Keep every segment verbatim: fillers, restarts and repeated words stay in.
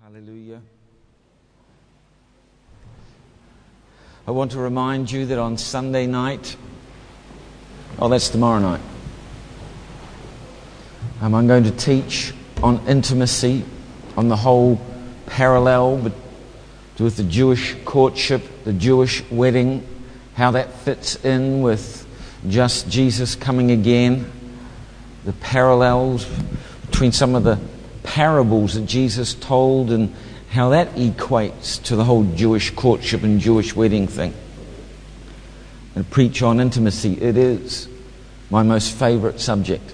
Hallelujah. I want to remind you that on Sunday night, oh, that's tomorrow night, um, I'm going to teach on intimacy, on the whole parallel with the Jewish courtship, the Jewish wedding, how that fits in with just Jesus coming again, the parallels between some of the parables that Jesus told and how that equates to the whole Jewish courtship and Jewish wedding thing. And preach on intimacy. It is my most favorite subject.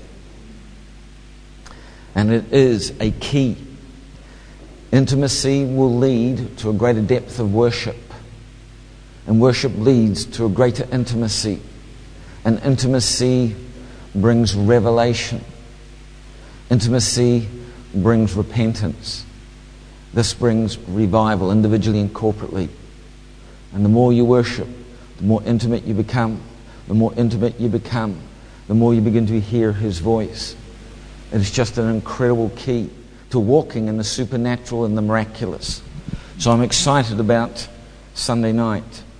And it is a key. Intimacy will lead to a greater depth of worship. And worship leads to a greater intimacy. And intimacy brings revelation. Intimacy brings repentance. This brings revival, individually and corporately. And the more you worship, the more intimate you become. The more intimate you become, the more you begin to hear His voice. It is just an incredible key to walking in the supernatural and the miraculous. So I'm excited about Sunday night.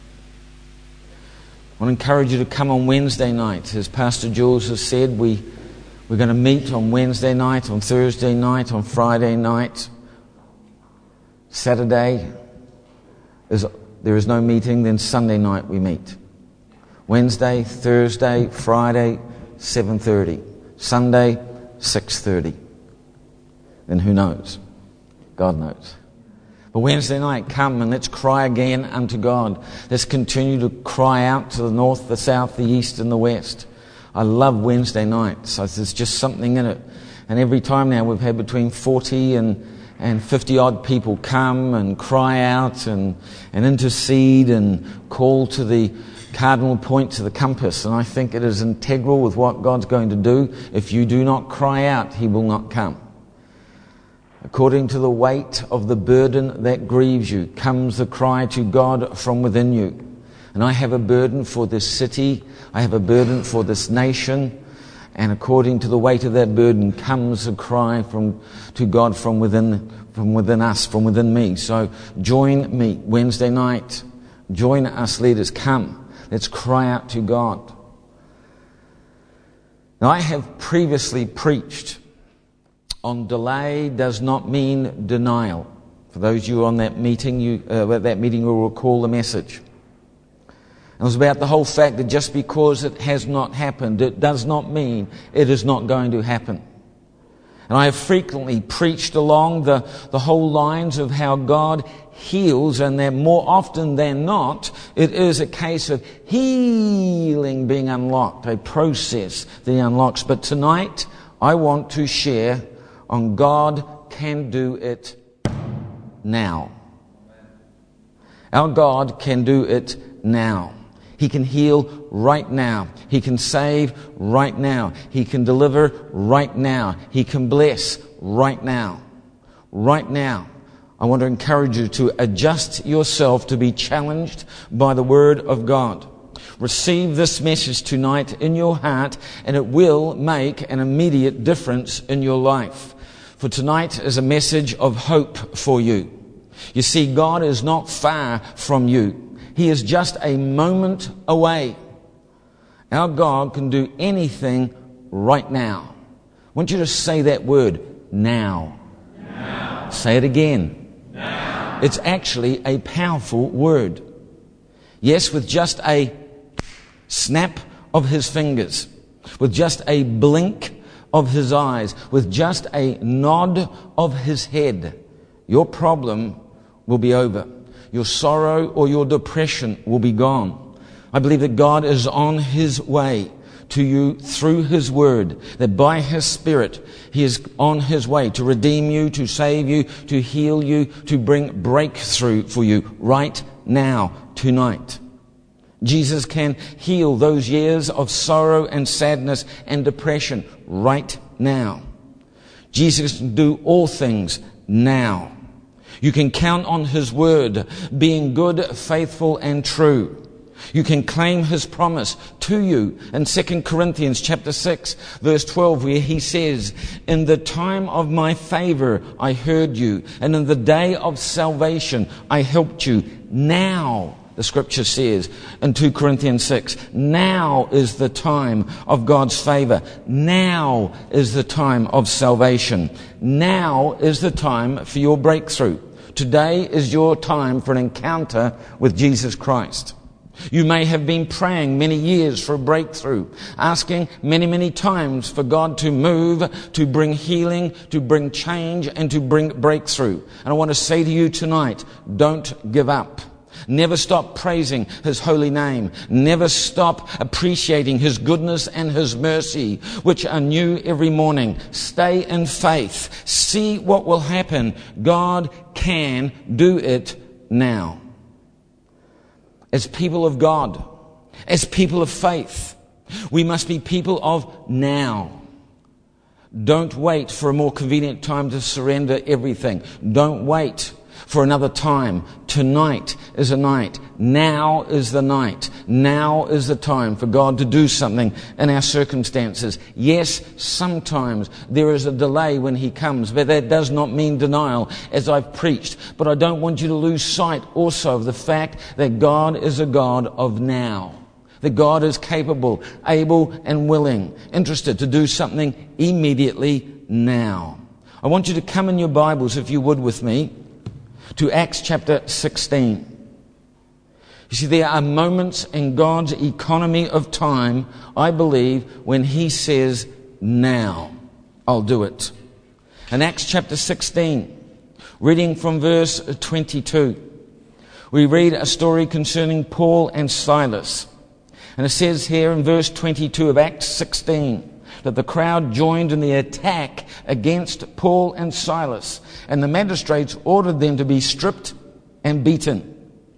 I want to encourage you to come on Wednesday night. As Pastor Jules has said, we, we're going to meet on Wednesday night, on Thursday night, on Friday night. Saturday, is, there is no meeting, then Sunday night we meet. Wednesday, Thursday, Friday, seven thirty. Sunday, six thirty. Then who knows? God knows. But Wednesday night, come and let's cry again unto God. Let's continue to cry out to the north, the south, the east, and the west. I love Wednesday nights. So there's just something in it. And every time now we've had between forty and and fifty odd people come and cry out and, and intercede and call to the cardinal point, to the compass. And I think it is integral with what God's going to do. If you do not cry out, He will not come. According to the weight of the burden that grieves you, comes the cry to God from within you. And I have a burden for this city. I have a burden for this nation. And according to the weight of that burden comes a cry from to God from within, from within us, from within me. So join me Wednesday night. Join us leaders. Come. Let's cry out to God. Now, I have previously preached on delay does not mean denial. For those of you on that meeting, you uh, at that meeting will recall the message. It was about the whole fact that just because it has not happened, it does not mean it is not going to happen. And I have frequently preached along the, the whole lines of how God heals, and that more often than not, it is a case of healing being unlocked, a process that He unlocks. But tonight, I want to share on God can do it now. Our God can do it now. He can heal right now. He can save right now. He can deliver right now. He can bless right now. Right now. I want to encourage you to adjust yourself to be challenged by the Word of God. Receive this message tonight in your heart, and it will make an immediate difference in your life. For tonight is a message of hope for you. You see, God is not far from you. He is just a moment away. Our God can do anything right now. I want you to say that word, now. Now. Say it again. Now. It's actually a powerful word. Yes, with just a snap of His fingers, with just a blink of His eyes, with just a nod of His head, your problem will be over. Your sorrow or your depression will be gone. I believe that God is on His way to you through His Word, that by His Spirit He is on His way to redeem you, to save you, to heal you, to bring breakthrough for you right now, tonight. Jesus can heal those years of sorrow and sadness and depression right now. Jesus can do all things now. You can count on His Word being good, faithful, and true. You can claim his promise to you in Second Corinthians chapter six, verse twelve, where he says, "In the time of my favor I heard you, and in the day of salvation I helped you." Now, the scripture says in Second Corinthians six, now is the time of God's favor. Now is the time of salvation. Now is the time for your breakthrough. Today is your time for an encounter with Jesus Christ. You may have been praying many years for a breakthrough, asking many, many times for God to move, to bring healing, to bring change, and to bring breakthrough. And I want to say to you tonight, don't give up. Never stop praising his holy name. Never stop appreciating his goodness and his mercy, which are new every morning. Stay in faith. See what will happen. God can do it now. As people of God, as people of faith, we must be people of now. Don't wait for a more convenient time to surrender everything. Don't wait for another time. Tonight is a night. Now is the night. Now is the time for God to do something in our circumstances. Yes, sometimes there is a delay when he comes, but that does not mean denial, as I've preached. But I don't want you to lose sight also of the fact that God is a God of now. That God is capable, able, and willing, interested to do something immediately now. I want you to come in your Bibles, if you would, with me, to Acts chapter sixteen. You see, there are moments in God's economy of time, I believe, when he says, now, I'll do it. In Acts chapter sixteen, reading from verse twenty-two, we read a story concerning Paul and Silas. And it says here in verse twenty-two of Acts sixteen, that the crowd joined in the attack against Paul and Silas, and the magistrates ordered them to be stripped and beaten.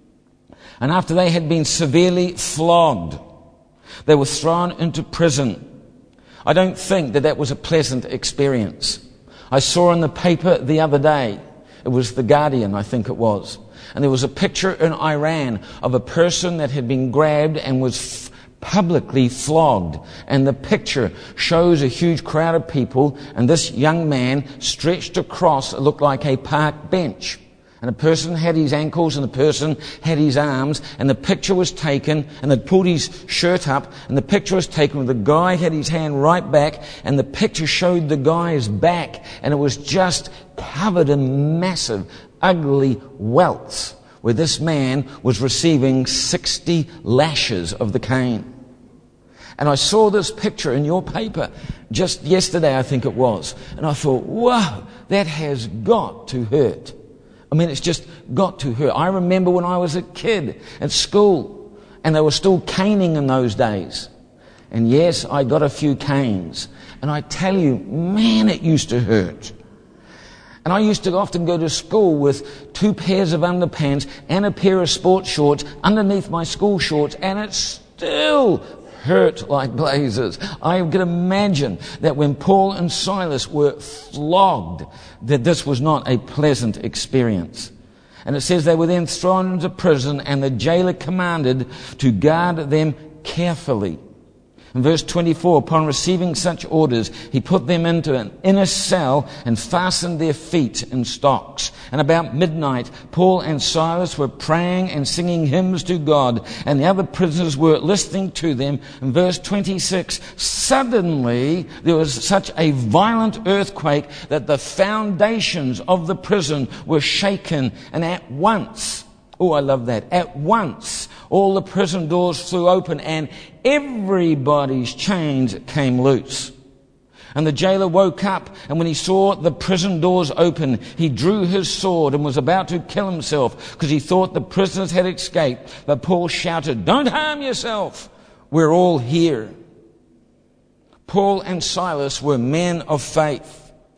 And after they had been severely flogged, they were thrown into prison. I don't think that that was a pleasant experience. I saw in the paper the other day, it was The Guardian, I think it was, and there was a picture in Iran of a person that had been grabbed and was f- publicly flogged. And the picture shows a huge crowd of people, and this young man stretched across, it looked like a park bench. And a person had his ankles and the person had his arms, and the picture was taken, and they'd pulled his shirt up, and the picture was taken with the guy had his hand right back, and the picture showed the guy's back, and it was just covered in massive, ugly welts, where this man was receiving sixty lashes of the cane. And I saw this picture in your paper just yesterday, I think it was, and I thought, wow, that has got to hurt. I mean, it's just got to hurt. I remember when I was a kid at school, and they were still caning in those days. And yes, I got a few canes. And I tell you, man, it used to hurt. And I used to often go to school with two pairs of underpants and a pair of sports shorts underneath my school shorts, and it still hurt like blazes. I could imagine that when Paul and Silas were flogged, that this was not a pleasant experience. And it says they were then thrown into prison, and the jailer commanded to guard them carefully. In verse twenty-four, upon receiving such orders, he put them into an inner cell and fastened their feet in stocks. And about midnight, Paul and Silas were praying and singing hymns to God, and the other prisoners were listening to them. In verse twenty-six, suddenly there was such a violent earthquake that the foundations of the prison were shaken, and at once, oh, I love that, at once, all the prison doors flew open and everybody's chains came loose. And the jailer woke up, and when he saw the prison doors open, he drew his sword and was about to kill himself because he thought the prisoners had escaped. But Paul shouted, "Don't harm yourself. We're all here." Paul and Silas were men of faith.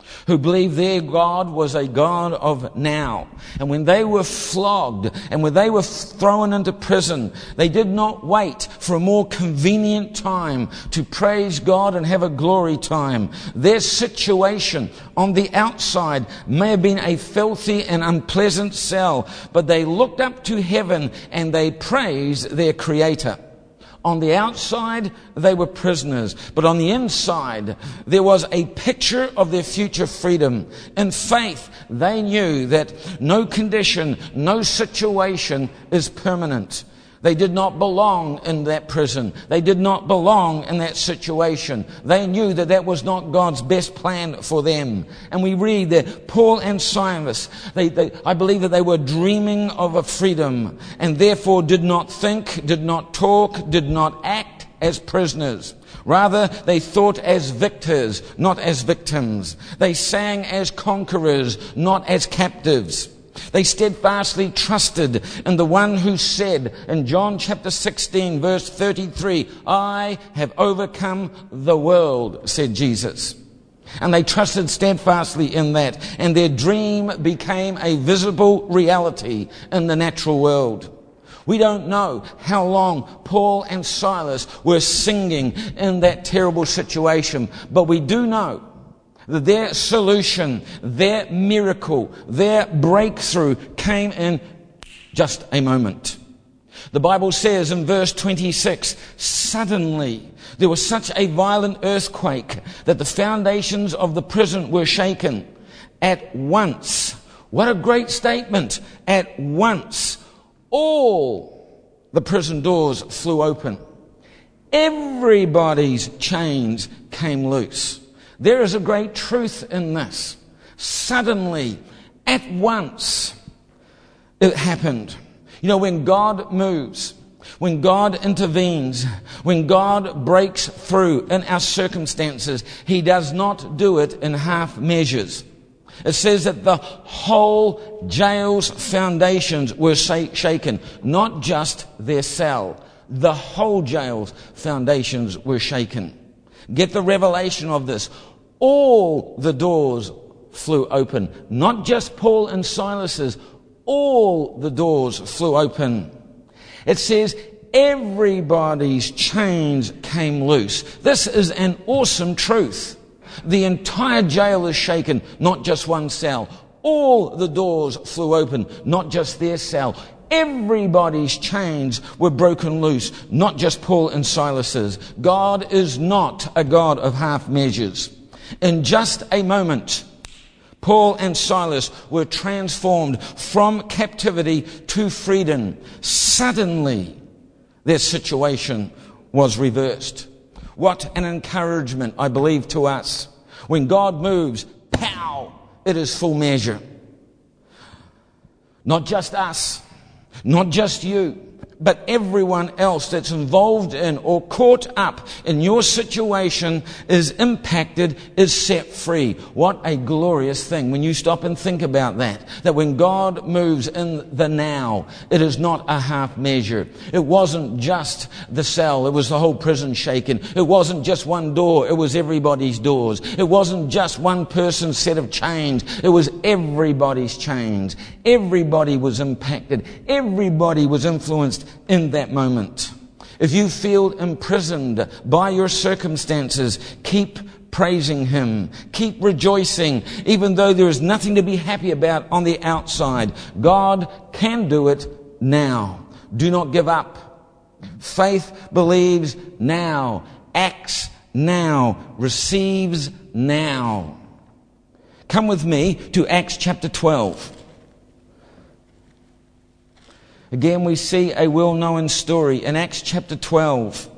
who believed their God was a God of now. And when they were flogged and when they were thrown into prison, they did not wait for a more convenient time to praise God and have a glory time. Their situation on the outside may have been a filthy and unpleasant cell, but they looked up to heaven and they praised their Creator. On the outside, they were prisoners, but on the inside, there was a picture of their future freedom. In faith, they knew that no condition, no situation is permanent. They did not belong in that prison. They did not belong in that situation. They knew that that was not God's best plan for them. And we read that Paul and Silas, they, they, I believe that they were dreaming of a freedom and therefore did not think, did not talk, did not act as prisoners. Rather, they thought as victors, not as victims. They sang as conquerors, not as captives. They steadfastly trusted in the one who said in John chapter sixteen, verse thirty-three, I have overcome the world, said Jesus. And they trusted steadfastly in that, and their dream became a visible reality in the natural world. We don't know how long Paul and Silas were singing in that terrible situation, but we do know that their solution, their miracle, their breakthrough came in just a moment. The Bible says in verse twenty-six, suddenly there was such a violent earthquake that the foundations of the prison were shaken. At once, what a great statement, at once, all the prison doors flew open. Everybody's chains came loose. There is a great truth in this. Suddenly, at once, it happened. You know, when God moves, when God intervenes, when God breaks through in our circumstances, He does not do it in half measures. It says that the whole jail's foundations were shaken, not just their cell. The whole jail's foundations were shaken. Get the revelation of this. All the doors flew open. Not just Paul and Silas's. All the doors flew open. It says everybody's chains came loose. This is an awesome truth. The entire jail is shaken, not just one cell. All the doors flew open, not just their cell. Everybody's chains were broken loose, not just Paul and Silas's. God is not a God of half measures. In just a moment, Paul and Silas were transformed from captivity to freedom. Suddenly, their situation was reversed. What an encouragement, I believe, to us. When God moves, pow, it is full measure. Not just us, not just you, but everyone else that's involved in or caught up in your situation is impacted, is set free. What a glorious thing when you stop and think about that. That when God moves in the now, it is not a half measure. It wasn't just the cell, it was the whole prison shaken. It wasn't just one door, it was everybody's doors. It wasn't just one person's set of chains, it was everybody's chains. Everybody was impacted. Everybody was influenced in that moment. If you feel imprisoned by your circumstances, keep praising Him. Keep rejoicing, even though there is nothing to be happy about on the outside. God can do it now. Do not give up. Faith believes now, acts now, receives now. Come with me to Acts chapter twelve. Again, we see a well-known story in Acts chapter twelve.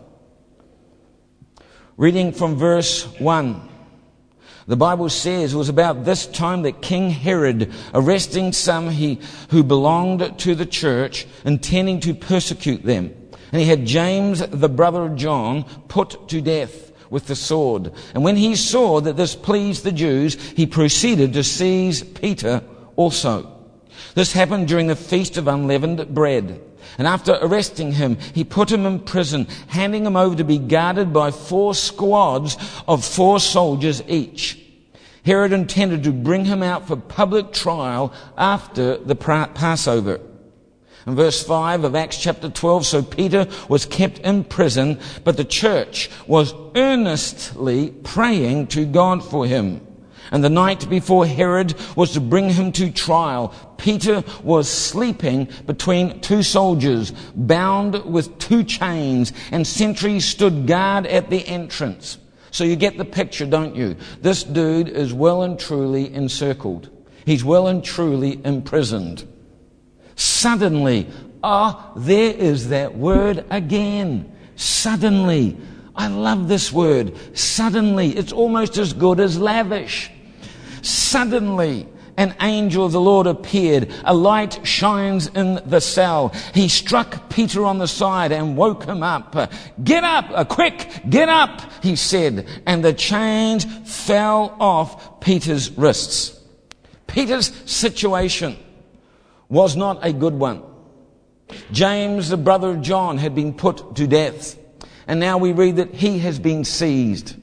Reading from verse one. The Bible says it was about this time that King Herod, arresting some he, who belonged to the church, intending to persecute them. And he had James, the brother of John, put to death with the sword. And when he saw that this pleased the Jews, he proceeded to seize Peter also. This happened during the Feast of Unleavened Bread. And after arresting him, he put him in prison, handing him over to be guarded by four squads of four soldiers each. Herod intended to bring him out for public trial after the Passover. In verse five of Acts chapter twelve, so Peter was kept in prison, but the church was earnestly praying to God for him. And the night before Herod was to bring him to trial, Peter was sleeping between two soldiers, bound with two chains, and sentries stood guard at the entrance. So you get the picture, don't you? This dude is well and truly encircled. He's well and truly imprisoned. Suddenly, ah, oh, there is that word again. Suddenly. I love this word. Suddenly. It's almost as good as lavish. Suddenly, an angel of the Lord appeared. A light shines in the cell. He struck Peter on the side and woke him up. Get up, quick, get up, he said. And the chains fell off Peter's wrists. Peter's situation was not a good one. James, the brother of John, had been put to death. And now we read that he has been seized.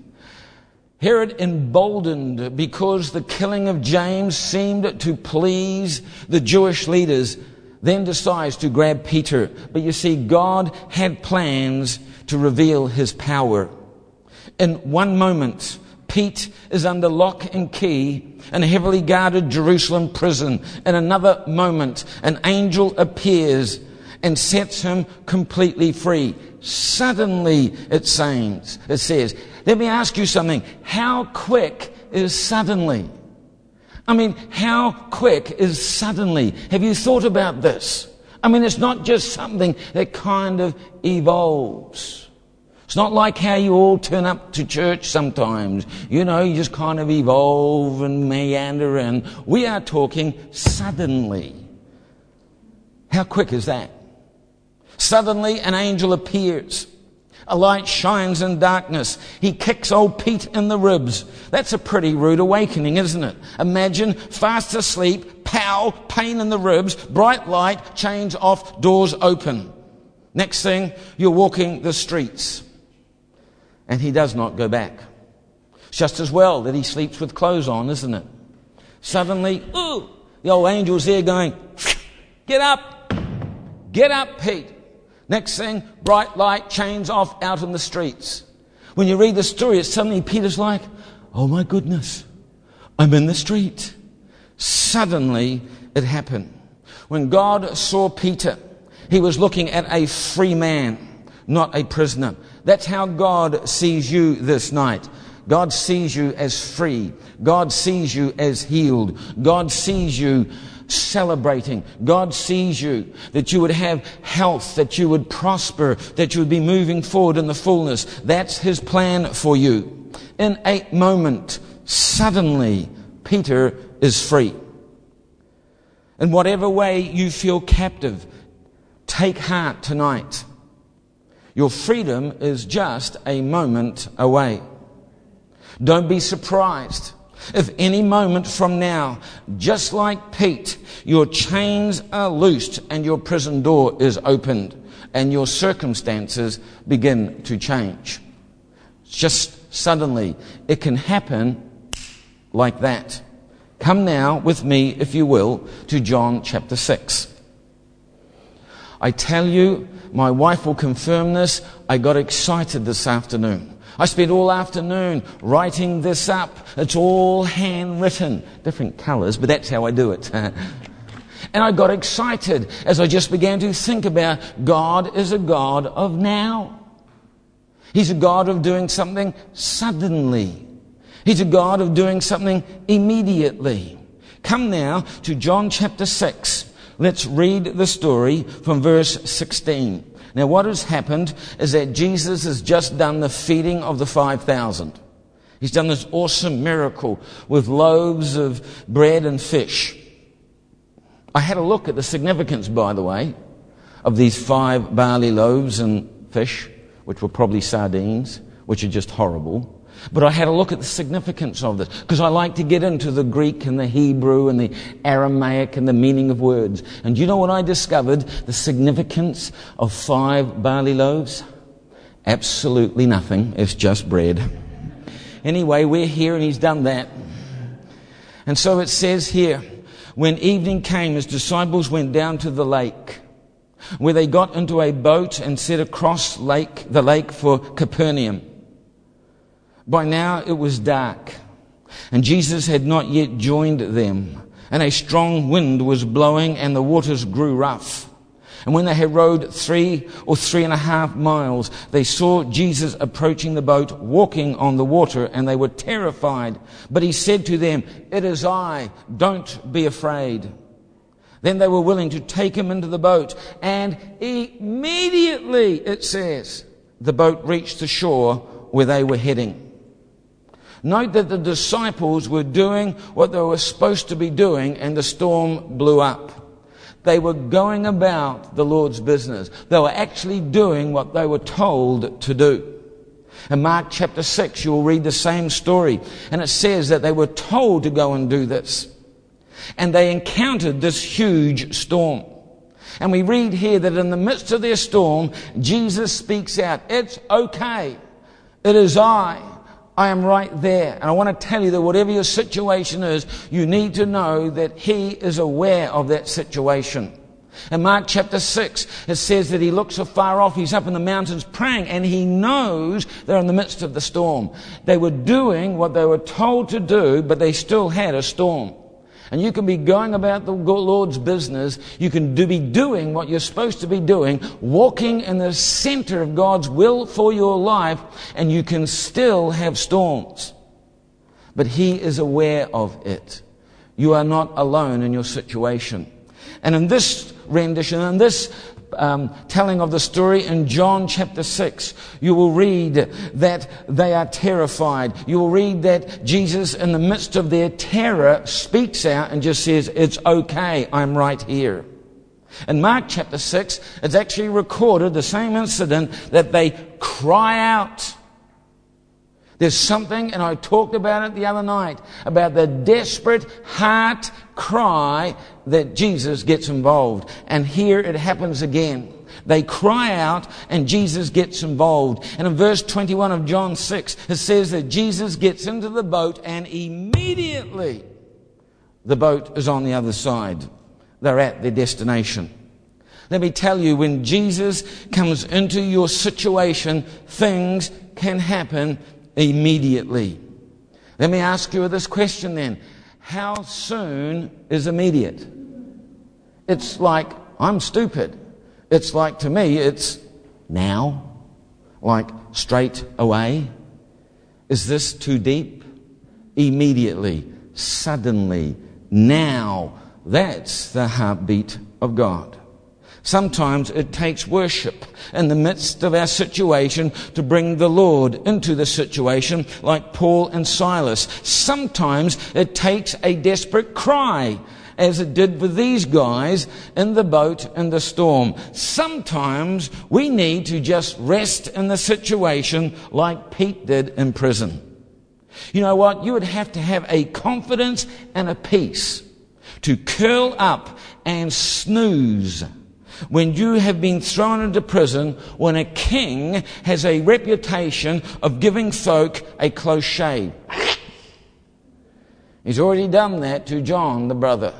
Herod, emboldened because the killing of James seemed to please the Jewish leaders, then decides to grab Peter. But you see, God had plans to reveal his power. In one moment, Pete is under lock and key in a heavily guarded Jerusalem prison. In another moment, an angel appears and sets him completely free. Suddenly, it says, it says, let me ask you something. How quick is suddenly? I mean, how quick is suddenly? Have you thought about this? I mean, it's not just something that kind of evolves. It's not like how you all turn up to church sometimes. You know, you just kind of evolve and meander in. We are talking suddenly. How quick is that? Suddenly an angel appears. A light shines in darkness. He kicks old Pete in the ribs. That's a pretty rude awakening, isn't it? Imagine, fast asleep, pow, pain in the ribs, bright light, chains off, doors open. Next thing, you're walking the streets. And he does not go back. It's just as well that he sleeps with clothes on, isn't it? Suddenly, ooh, the old angel's there going, get up, get up, Pete. Next thing, bright light, chains off, out in the streets. When you read the story, it's suddenly Peter's like, oh my goodness, I'm in the street. Suddenly it happened. When God saw Peter, he was looking at a free man, not a prisoner. That's how God sees you this night. God sees you as free. God sees you as healed. God sees you celebrating. God sees you, that you would have health, that you would prosper, that you would be moving forward in the fullness. That's his plan for you. In a moment, suddenly, Peter is free. In whatever way you feel captive, take heart tonight. Your freedom is just a moment away. Don't be surprised if any moment from now, just like Pete, your chains are loosed and your prison door is opened and your circumstances begin to change. Just suddenly, it can happen like that. Come now with me, if you will, to John chapter six. I tell you, my wife will confirm this, I got excited this afternoon. I spent all afternoon writing this up. It's all handwritten. Different colours, but that's how I do it. And I got excited as I just began to think about God is a God of now. He's a God of doing something suddenly. He's a God of doing something immediately. Come now to John chapter six. Let's read the story from verse sixteen. Now what has happened is that Jesus has just done the feeding of the five thousand. He's done this awesome miracle with loaves of bread and fish. I had a look at the significance, by the way, of these five barley loaves and fish, which were probably sardines, which are just horrible. But I had a look at the significance of this, because I like to get into the Greek and the Hebrew and the Aramaic and the meaning of words. And do you know what I discovered? The significance of five barley loaves? Absolutely nothing. It's just bread. Anyway, we're here and he's done that. And so it says here, when evening came, his disciples went down to the lake, where they got into a boat and set across lake, the lake for Capernaum. By now it was dark, and Jesus had not yet joined them, and a strong wind was blowing, and the waters grew rough. And when they had rowed three or three and a half miles, they saw Jesus approaching the boat, walking on the water, and they were terrified. But he said to them, "It is I, don't be afraid." Then they were willing to take him into the boat, and immediately, it says, the boat reached the shore where they were heading. Note that the disciples were doing what they were supposed to be doing, and the storm blew up. They were going about the Lord's business. They were actually doing what they were told to do. In Mark chapter six, you will read the same story, and it says that they were told to go and do this. And they encountered this huge storm. And we read here that in the midst of their storm, Jesus speaks out, "It's okay. It is I. I am right there." And I want to tell you that whatever your situation is, you need to know that he is aware of that situation. In Mark chapter six, it says that he looks afar off. He's up in the mountains praying, and he knows they're in the midst of the storm. They were doing what they were told to do, but they still had a storm. And you can be going about the Lord's business. You can do, be doing what you're supposed to be doing, walking in the center of God's will for your life, and you can still have storms. But he is aware of it. You are not alone in your situation. And in this rendition, in this Um, telling of the story in John chapter six, you will read that they are terrified. You will read that Jesus, in the midst of their terror, speaks out and just says, "It's okay, I'm right here." In Mark chapter six, it's actually recorded, the same incident, that they cry out. There's something, and I talked about it the other night, about the desperate heart cry that Jesus gets involved. And here it happens again. They cry out and Jesus gets involved. And in verse twenty-one of John six, it says that Jesus gets into the boat and immediately the boat is on the other side. They're at their destination. Let me tell you, when Jesus comes into your situation, things can happen immediately. Let me ask you this question then. How soon is immediate? It's like, I'm stupid. It's like, to me, it's now. Like, straight away. Is this too deep? Immediately. Suddenly. Now. That's the heartbeat of God. Sometimes it takes worship in the midst of our situation to bring the Lord into the situation, like Paul and Silas. Sometimes it takes a desperate cry, as it did with these guys in the boat in the storm. Sometimes we need to just rest in the situation like Pete did in prison. You know what? You would have to have a confidence and a peace to curl up and snooze when you have been thrown into prison, when a king has a reputation of giving folk a close shave. He's already done that to John, the brother.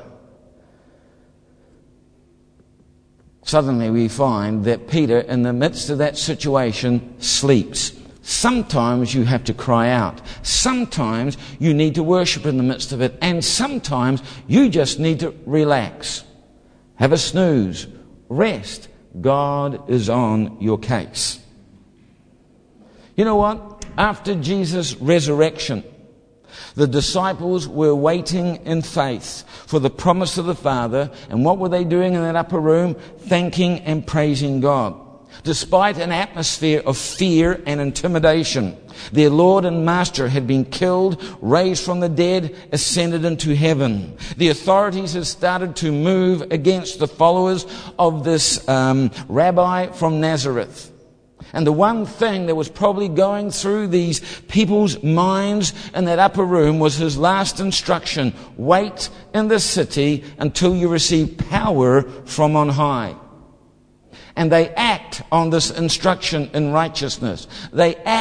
Suddenly we find that Peter, in the midst of that situation, sleeps. Sometimes you have to cry out. Sometimes you need to worship in the midst of it. And sometimes you just need to relax. Have a snooze. Rest. God is on your case. You know what? After Jesus' resurrection, the disciples were waiting in faith for the promise of the Father. And what were they doing in that upper room? Thanking and praising God. Despite an atmosphere of fear and intimidation, their Lord and Master had been killed, raised from the dead, ascended into heaven. The authorities had started to move against the followers of this um, rabbi from Nazareth. And the one thing that was probably going through these people's minds in that upper room was his last instruction: wait in the city until you receive power from on high. And they act on this instruction in righteousness. They act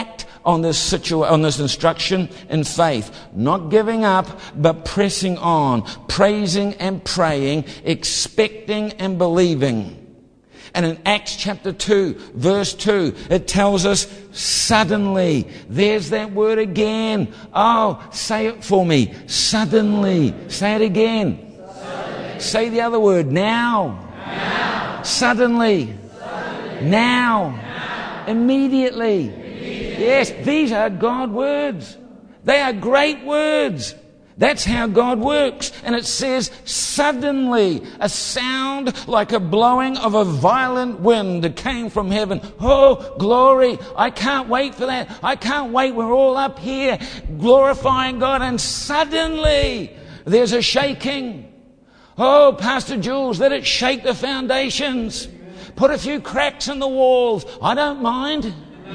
on this situa- on this instruction in faith. Not giving up, but pressing on, praising and praying, expecting and believing. And in Acts chapter two, verse two, it tells us suddenly. There's that word again. Oh, say it for me. Suddenly. Say it again. Suddenly. Say the other word. Now. Now. Suddenly. Suddenly. Now. Now. Immediately. Immediately. Yes, these are God words. They are great words. That's how God works. And it says, suddenly, a sound like a blowing of a violent wind came from heaven. Oh, glory. I can't wait for that. I can't wait. We're all up here glorifying God. And suddenly, there's a shaking. Oh, Pastor Jules, let it shake the foundations. Put a few cracks in the walls. I don't mind.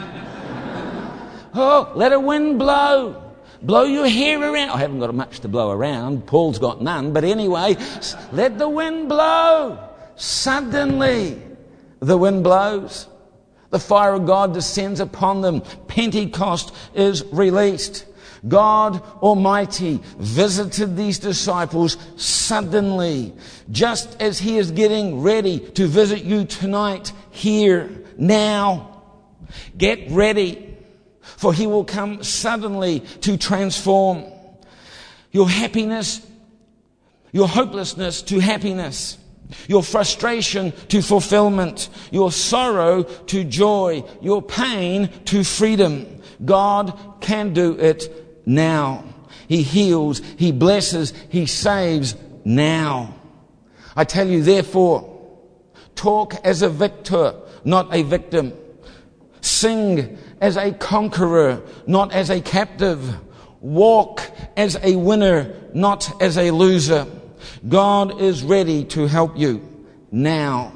Oh, let a wind blow. Blow your hair around. I haven't got much to blow around. Paul's got none. But anyway, let the wind blow. Suddenly, the wind blows. The fire of God descends upon them. Pentecost is released. God Almighty visited these disciples suddenly, just as He is getting ready to visit you tonight, here, now. Get ready. For He will come suddenly to transform your happiness, your hopelessness to happiness, your frustration to fulfillment, your sorrow to joy, your pain to freedom. God can do it now. He heals, He blesses, He saves now. I tell you, therefore, talk as a victor, not a victim. Sing as a conqueror, not as a captive. Walk as a winner, not as a loser. God is ready to help you now.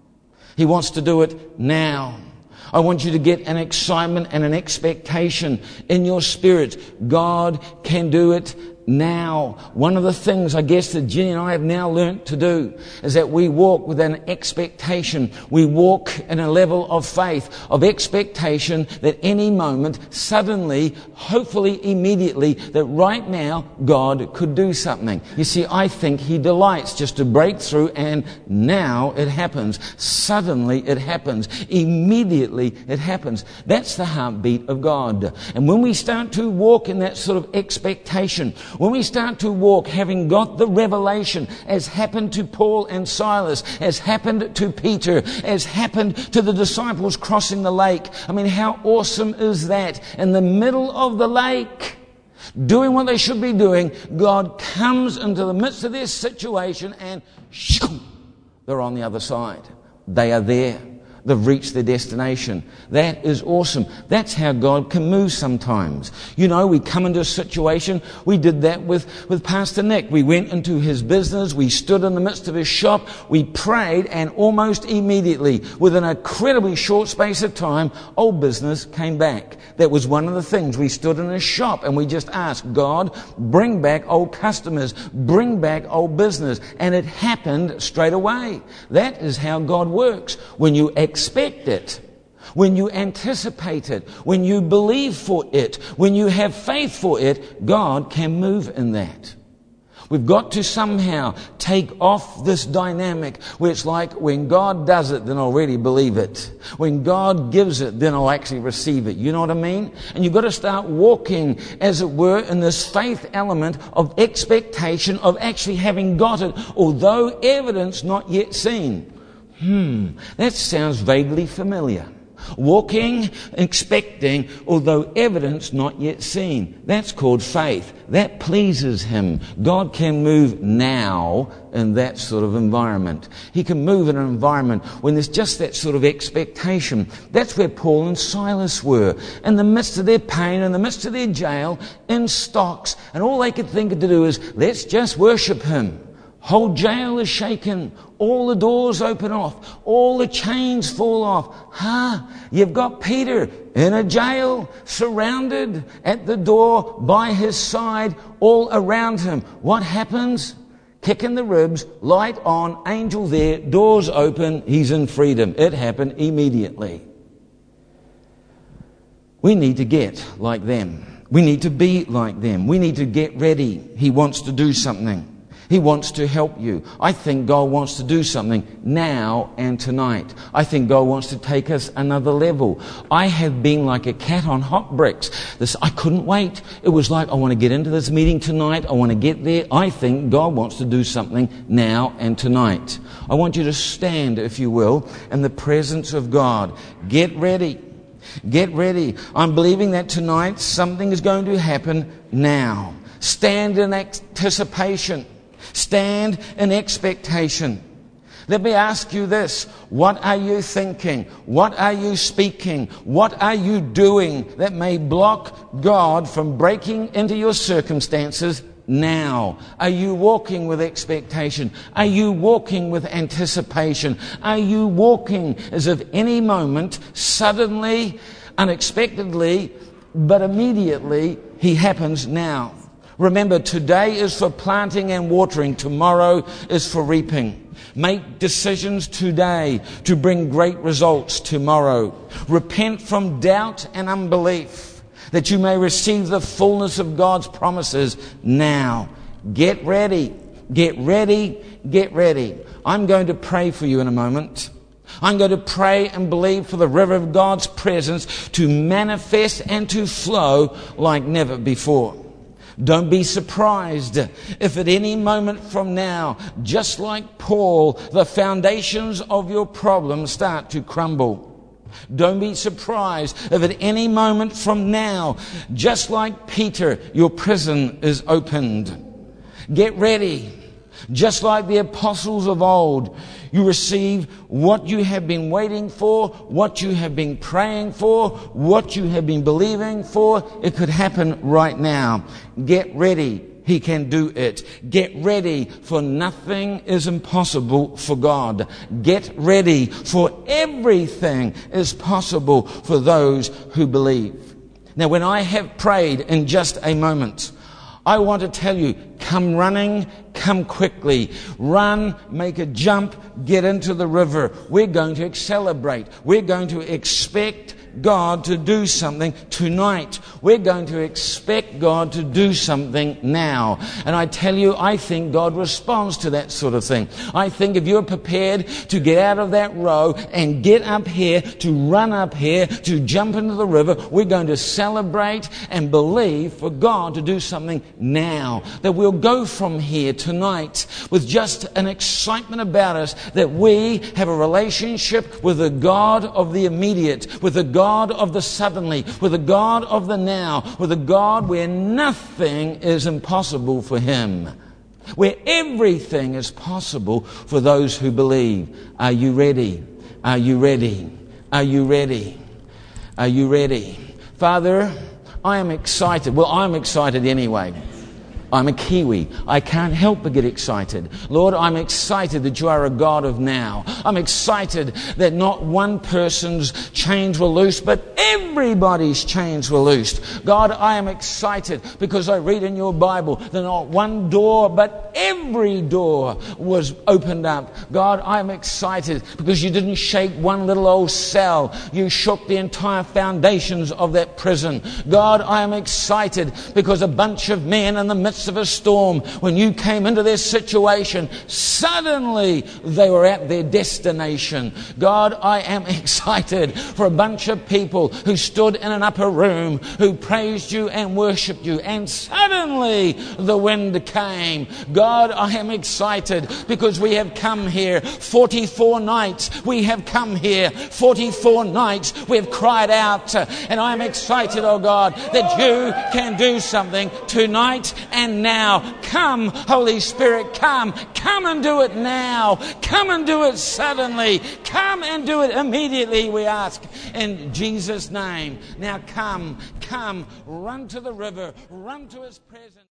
He wants to do it now. I want you to get an excitement and an expectation in your spirit. God can do it now. One of the things I guess that Jenny and I have now learnt to do is that we walk with an expectation. We walk in a level of faith, of expectation that any moment, suddenly, hopefully immediately, that right now God could do something. You see, I think He delights just to break through, and now it happens. Suddenly it happens. Immediately it happens. That's the heartbeat of God. And when we start to walk in that sort of expectation, when we start to walk having got the revelation, as happened to Paul and Silas, as happened to Peter, as happened to the disciples crossing the lake. I mean, how awesome is that? In the middle of the lake, doing what they should be doing, God comes into the midst of their situation and shoo, they're on the other side. They are there. They've reached their destination. That is awesome. That's how God can move sometimes. You know, we come into a situation. We did that with, with Pastor Nick. We went into his business. We stood in the midst of his shop. We prayed, and almost immediately, within a incredibly short space of time, old business came back. That was one of the things. We stood in his shop and we just asked, God, bring back old customers. Bring back old business. And it happened straight away. That is how God works. When you expect it, when you anticipate it, when you believe for it, when you have faith for it, God can move in that. We've got to somehow take off this dynamic where it's like, when God does it, then I'll really believe it. When God gives it, then I'll actually receive it. You know what I mean? And you've got to start walking, as it were, in this faith element of expectation of actually having got it, although evidence not yet seen. Hmm, that sounds vaguely familiar. Walking, expecting, although evidence not yet seen. That's called faith. That pleases Him. God can move now in that sort of environment. He can move in an environment when there's just that sort of expectation. That's where Paul and Silas were. In the midst of their pain, in the midst of their jail, in stocks, and all they could think to do is, let's just worship Him. Whole jail is shaken. All the doors open off. All the chains fall off. Ha! Huh? You've got Peter in a jail, surrounded at the door, by his side, all around him. What happens? Kick in the ribs, light on, angel there, doors open, he's in freedom. It happened immediately. We need to get like them. We need to be like them. We need to get ready. He wants to do something. He wants to help you. I think God wants to do something now and tonight. I think God wants to take us another level. I have been like a cat on hot bricks. This, I couldn't wait. It was like, I want to get into this meeting tonight. I want to get there. I think God wants to do something now and tonight. I want you to stand, if you will, in the presence of God. Get ready. Get ready. I'm believing that tonight something is going to happen now. Stand in anticipation. Stand in expectation. Let me ask you this. What are you thinking? What are you speaking? What are you doing that may block God from breaking into your circumstances now? Are you walking with expectation? Are you walking with anticipation? Are you walking as if any moment, suddenly, unexpectedly, but immediately, He happens now? Remember, today is for planting and watering. Tomorrow is for reaping. Make decisions today to bring great results tomorrow. Repent from doubt and unbelief, that you may receive the fullness of God's promises now. Get ready. Get ready. Get ready. I'm going to pray for you in a moment. I'm going to pray and believe for the river of God's presence to manifest and to flow like never before. Don't be surprised if at any moment from now, just like Paul, the foundations of your problem start to crumble. Don't be surprised if at any moment from now, just like Peter, your prison is opened. Get ready. Just like the apostles of old, you receive what you have been waiting for, what you have been praying for, what you have been believing for. It could happen right now. Get ready. He can do it. Get ready, for nothing is impossible for God. Get ready, for everything is possible for those who believe. Now, when I have prayed in just a moment, I want to tell you, come running, come quickly. Run, make a jump, get into the river. We're going to celebrate. We're going to expect God to do something tonight. We're going to expect God to do something now. And I tell you, I think God responds to that sort of thing. I think if you're prepared to get out of that row and get up here, to run up here, to jump into the river, we're going to celebrate and believe for God to do something now. That we'll go from here tonight with just an excitement about us that we have a relationship with the God of the immediate, with the God God of the suddenly, with the God of the now, with a God where nothing is impossible for Him, where everything is possible for those who believe. Are you ready? Are you ready? Are you ready? Are you ready? Father, I am excited. Well, I'm excited anyway. I'm a Kiwi. I can't help but get excited. Lord, I'm excited that you are a God of now. I'm excited that not one person's chains were loosed, but everybody's chains were loosed. God, I am excited because I read in your Bible that not one door, but every door was opened up. God, I'm excited because you didn't shake one little old cell. You shook the entire foundations of that prison. God, I am excited because a bunch of men in the midst of a storm, when you came into their situation, suddenly they were at their destination. God, I am excited for a bunch of people who stood in an upper room, who praised you and worshipped you, and suddenly the wind came. God, I am excited because we have come here forty-four nights. We have come here forty-four nights. We have cried out, and I am excited, oh God, that you can do something tonight and now. Come, Holy Spirit, come. Come and do it now. Come and do it suddenly. Come and do it immediately, we ask, in Jesus' name. Now come, come, run to the river, run to His presence.